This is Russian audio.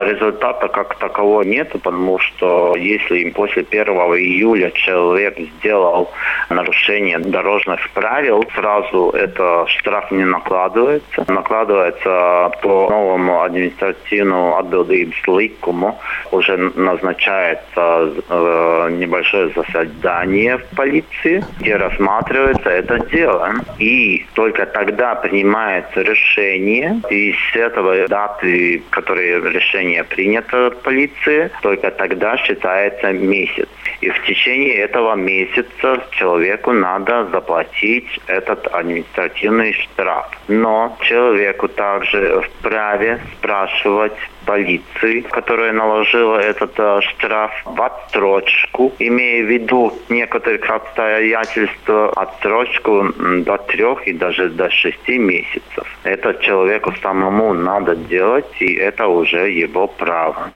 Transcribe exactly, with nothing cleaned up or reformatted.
Результата как такового нет, потому что если после первого июля человек сделал нарушение дорожных правил, сразу это штраф не накладывается. Накладывается по новому административному atbildības ликуму. Уже назначается небольшое заседание в полиции, где рассматривается это дело. И только тогда принимается решение. И с этого даты, которые решение принято полицией, только тогда считается месяц. И в течение этого месяца человеку надо заплатить этот административный штраф. Но человеку также вправе спрашивать полиции, которая наложила этот э, штраф, в отсрочку, имея в виду некоторых обстоятельств, отсрочку до трех и даже до шести месяцев. Это человеку самому надо делать, и это уже его право.